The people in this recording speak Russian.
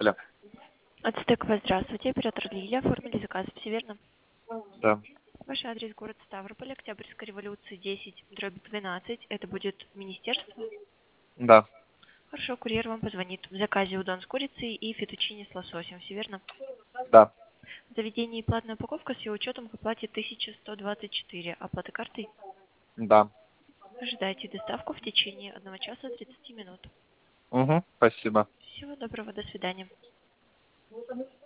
Ставрополя. От Стекова, здравствуйте. Оператор Лилия. Оформили заказ, все верно? Да. Ваш адрес город Ставрополь, Октябрьская революция 10/12. Это будет министерство? Да. Хорошо, курьер вам позвонит. В заказе удон с курицей и фетучини с лососем, все верно? Да. В заведении платная упаковка с ее учетом к оплате 1124. Оплата картой? Да. Ожидайте доставку в течение 1 часа 30 минут. Угу. Спасибо. Всего доброго, до свидания.